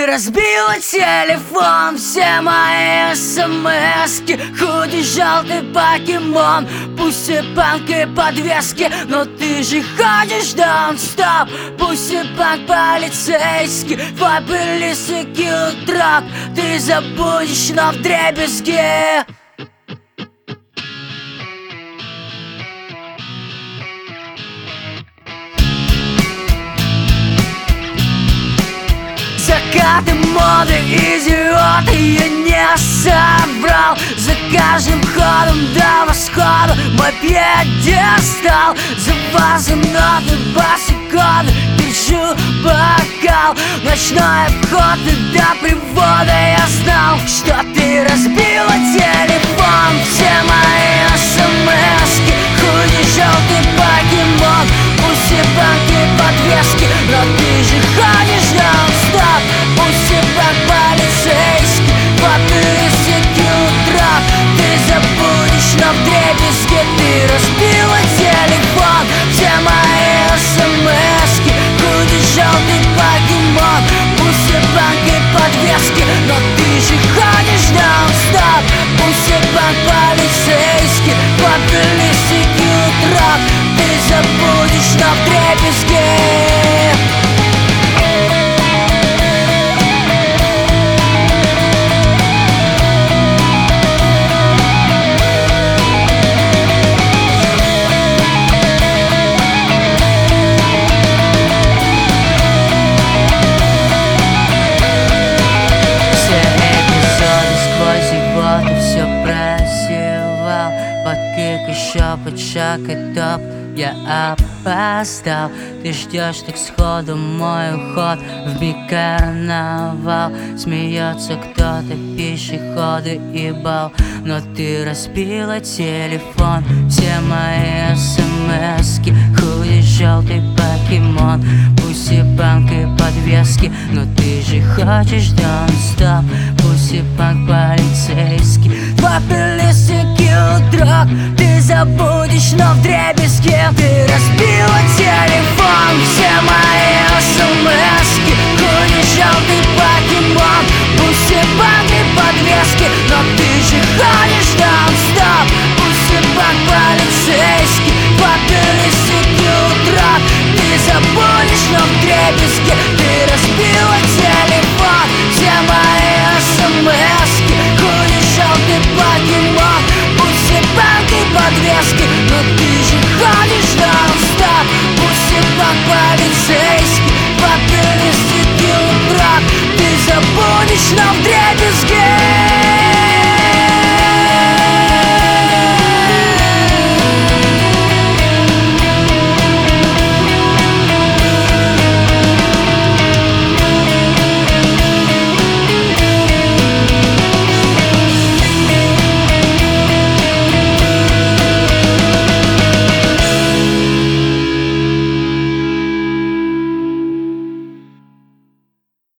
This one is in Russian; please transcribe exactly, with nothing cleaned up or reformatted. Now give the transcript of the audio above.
разбила телефон, все мои смски. Худи, желтый покемон, пусть и панк и подвески, но ты же ходишь нон-стоп. Пусть и панк полицейский, твой плейлист и килл-трак ты забудешь, но вдребезги. Закаты моды, идиоты, я не собрал. За каждым ходом до восхода мой пьедестал. За вазом ноты, бас-коды, держу бокал. Ночной обход и до привода я знал, что ты разбила телефон, все мои смски. Худи, желтый покемон, пусть и банки подвески, но ты же ходишь нон-стоп. Пусть и банк полицейский, попылись и килл-трак ты забудешь, но вдребезги. Ты разбила телефон, все мои смски. Худи, желтый покемон, пусть и банки подвески, но ты же ходишь нон-стоп. Пусть и банк полицейский, попылись и килл-трак ты забудешь, но вдребезги. Еще под шаг и топ, я опоздал. Ты ждешь так сходу мой уход в миг-карнавал. Смеется кто-то, пешеходы и бал, но ты разбила телефон, все мои смски. Худи, желтый покемон, пусть и банк и подвески, но ты же хочешь нон-стоп. Пусть и банк полицейский, попелись и килл-трак ты забудешь, но вдребезги. Ты разбила телефон, все мои смски. Худи, желтый покемон, пусть и банк и подвески, но ты же ходишь нон-стоп. Пусть и банк полицейский, попелись и килл-трак ты забудешь, но вдребезги. Ты разбила телефон, все мои смски. Худи, желтый покемон, пусть и банк и подвески, но ты же ходишь нон-стоп. Пусть и банк полицейский, попелись и килл-трак ты забудешь, но вдребезги.